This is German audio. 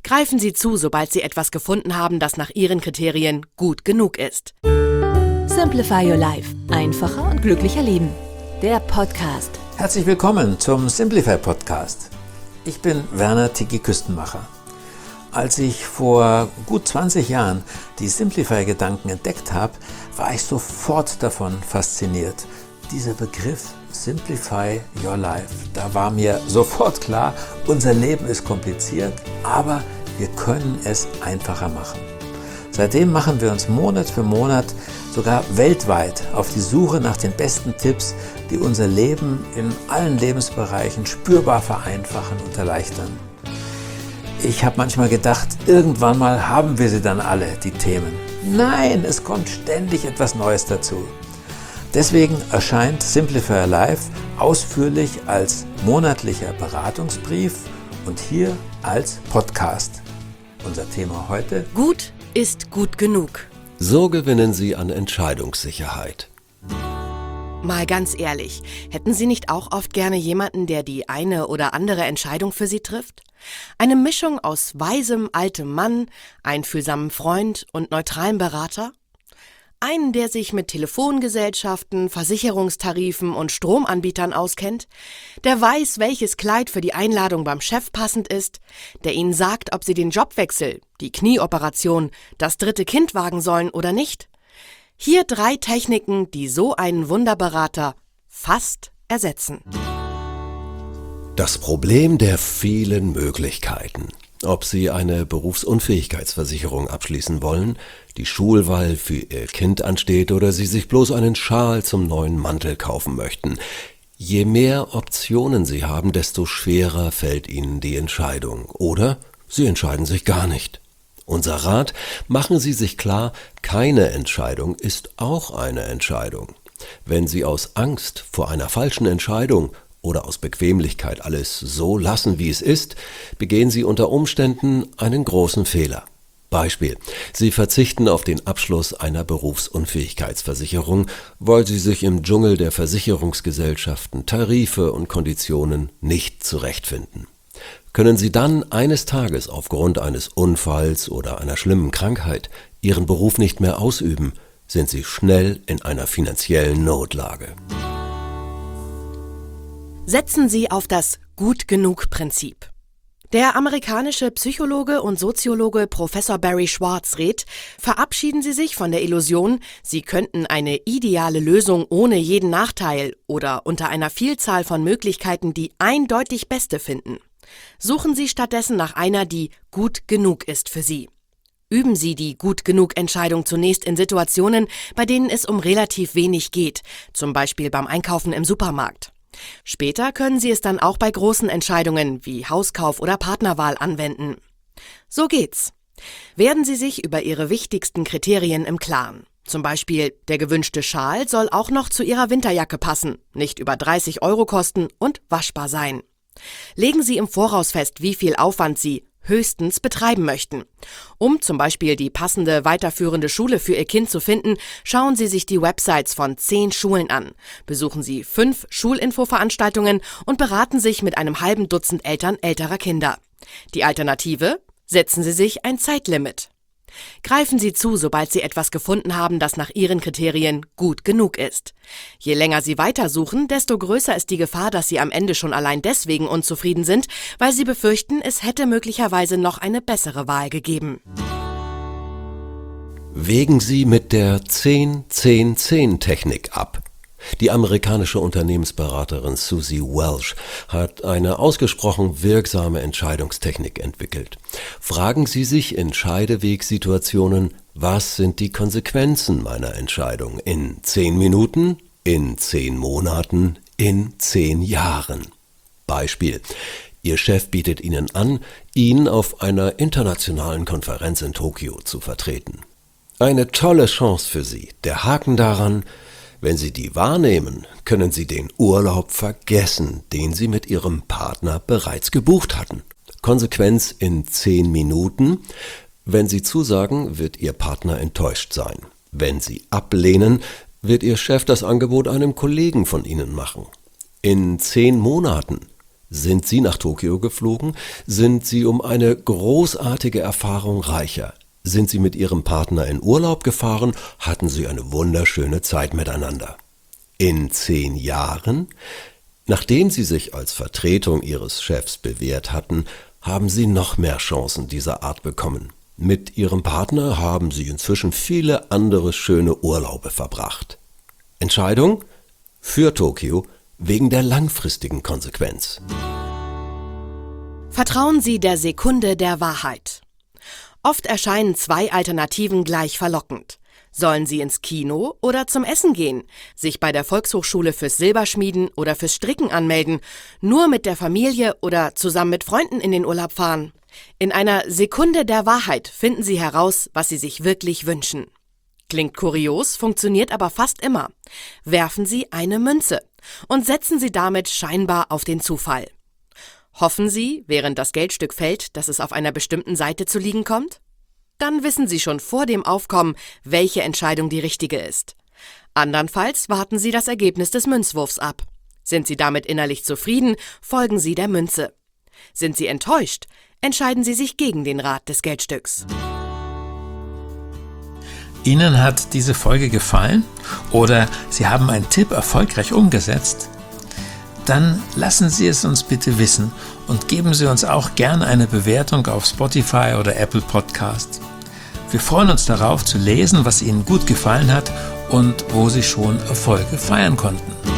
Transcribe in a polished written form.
Greifen Sie zu, sobald Sie etwas gefunden haben, das nach Ihren Kriterien gut genug ist. Simplify Your Life. Einfacher und glücklicher leben. Der Podcast. Herzlich willkommen zum Simplify Podcast. Ich bin Werner Tiki Küstenmacher. Als ich vor gut 20 Jahren die Simplify-Gedanken entdeckt habe, war ich sofort davon fasziniert. Dieser Begriff Simplify Your Life, da war mir sofort klar, unser Leben ist kompliziert, aber wir können es einfacher machen. Seitdem machen wir uns Monat für Monat, sogar weltweit, auf die Suche nach den besten Tipps, die unser Leben in allen Lebensbereichen spürbar vereinfachen und erleichtern. Ich habe manchmal gedacht, irgendwann mal haben wir sie dann alle, die Themen. Nein, es kommt ständig etwas Neues dazu. Deswegen erscheint Simplify Your Life ausführlich als monatlicher Beratungsbrief und hier als Podcast. Unser Thema heute: Gut ist gut genug. So gewinnen Sie an Entscheidungssicherheit. Mal ganz ehrlich, hätten Sie nicht auch oft gerne jemanden, der die eine oder andere Entscheidung für Sie trifft? Eine Mischung aus weisem, altem Mann, einfühlsamem Freund und neutralem Berater? Einen, der sich mit Telefongesellschaften, Versicherungstarifen und Stromanbietern auskennt, der weiß, welches Kleid für die Einladung beim Chef passend ist, der Ihnen sagt, ob Sie den Jobwechsel, die Knieoperation, das 3. Kind wagen sollen oder nicht? Hier 3 Techniken, die so einen Wunderberater fast ersetzen. Das Problem der vielen Möglichkeiten. Ob Sie eine Berufsunfähigkeitsversicherung abschließen wollen, die Schulwahl für Ihr Kind ansteht oder Sie sich bloß einen Schal zum neuen Mantel kaufen möchten. Je mehr Optionen Sie haben, desto schwerer fällt Ihnen die Entscheidung. Oder Sie entscheiden sich gar nicht. Unser Rat: machen Sie sich klar, keine Entscheidung ist auch eine Entscheidung. Wenn Sie aus Angst vor einer falschen Entscheidung oder aus Bequemlichkeit alles so lassen, wie es ist, begehen Sie unter Umständen einen großen Fehler. Beispiel: Sie verzichten auf den Abschluss einer Berufsunfähigkeitsversicherung, weil Sie sich im Dschungel der Versicherungsgesellschaften, Tarife und Konditionen nicht zurechtfinden. Können Sie dann eines Tages aufgrund eines Unfalls oder einer schlimmen Krankheit Ihren Beruf nicht mehr ausüben, sind Sie schnell in einer finanziellen Notlage. Setzen Sie auf das Gut-Genug-Prinzip. Der amerikanische Psychologe und Soziologe Professor Barry Schwartz rät: Verabschieden Sie sich von der Illusion, Sie könnten eine ideale Lösung ohne jeden Nachteil oder unter einer Vielzahl von Möglichkeiten die eindeutig beste finden. Suchen Sie stattdessen nach einer, die gut genug ist für Sie. Üben Sie die Gut-Genug-Entscheidung zunächst in Situationen, bei denen es um relativ wenig geht, zum Beispiel beim Einkaufen im Supermarkt. Später können Sie es dann auch bei großen Entscheidungen wie Hauskauf oder Partnerwahl anwenden. So geht's. Werden Sie sich über Ihre wichtigsten Kriterien im Klaren. Zum Beispiel, der gewünschte Schal soll auch noch zu Ihrer Winterjacke passen, nicht über 30 € kosten und waschbar sein. Legen Sie im Voraus fest, wie viel Aufwand Sie höchstens betreiben möchten. Um zum Beispiel die passende weiterführende Schule für Ihr Kind zu finden, schauen Sie sich die Websites von 10 Schulen an, besuchen Sie 5 Schulinfoveranstaltungen und beraten sich mit einem halben Dutzend Eltern älterer Kinder. Die Alternative: setzen Sie sich ein Zeitlimit. Greifen Sie zu, sobald Sie etwas gefunden haben, das nach Ihren Kriterien gut genug ist. Je länger Sie weitersuchen, desto größer ist die Gefahr, dass Sie am Ende schon allein deswegen unzufrieden sind, weil Sie befürchten, es hätte möglicherweise noch eine bessere Wahl gegeben. Wägen Sie mit der 10-10-10-Technik ab. Die amerikanische Unternehmensberaterin Susie Welch hat eine ausgesprochen wirksame Entscheidungstechnik entwickelt. Fragen Sie sich in Scheidewegsituationen: Was sind die Konsequenzen meiner Entscheidung in 10 Minuten, in 10 Monaten, in 10 Jahren? Beispiel: Ihr Chef bietet Ihnen an, ihn auf einer internationalen Konferenz in Tokio zu vertreten. Eine tolle Chance für Sie. Der Haken daran: Wenn Sie die wahrnehmen, können Sie den Urlaub vergessen, den Sie mit Ihrem Partner bereits gebucht hatten. Konsequenz in 10 Minuten: Wenn Sie zusagen, wird Ihr Partner enttäuscht sein. Wenn Sie ablehnen, wird Ihr Chef das Angebot einem Kollegen von Ihnen machen. In 10 Monaten: Sind Sie nach Tokio geflogen? Sind Sie um eine großartige Erfahrung reicher? Sind Sie mit Ihrem Partner in Urlaub gefahren? Hatten Sie eine wunderschöne Zeit miteinander? In 10 Jahren? Nachdem Sie sich als Vertretung Ihres Chefs bewährt hatten, haben Sie noch mehr Chancen dieser Art bekommen. Mit Ihrem Partner haben Sie inzwischen viele andere schöne Urlaube verbracht. Entscheidung? Für Tokio wegen der langfristigen Konsequenz. Vertrauen Sie der Sekunde der Wahrheit. Oft erscheinen 2 Alternativen gleich verlockend. Sollen Sie ins Kino oder zum Essen gehen, sich bei der Volkshochschule fürs Silberschmieden oder fürs Stricken anmelden, nur mit der Familie oder zusammen mit Freunden in den Urlaub fahren? In einer Sekunde der Wahrheit finden Sie heraus, was Sie sich wirklich wünschen. Klingt kurios, funktioniert aber fast immer. Werfen Sie eine Münze und setzen Sie damit scheinbar auf den Zufall. Hoffen Sie, während das Geldstück fällt, dass es auf einer bestimmten Seite zu liegen kommt? Dann wissen Sie schon vor dem Aufkommen, welche Entscheidung die richtige ist. Andernfalls warten Sie das Ergebnis des Münzwurfs ab. Sind Sie damit innerlich zufrieden, folgen Sie der Münze. Sind Sie enttäuscht, entscheiden Sie sich gegen den Rat des Geldstücks. Ihnen hat diese Folge gefallen oder Sie haben einen Tipp erfolgreich umgesetzt? Dann lassen Sie es uns bitte wissen und geben Sie uns auch gerne eine Bewertung auf Spotify oder Apple Podcast. Wir freuen uns darauf zu lesen, was Ihnen gut gefallen hat und wo Sie schon Erfolge feiern konnten.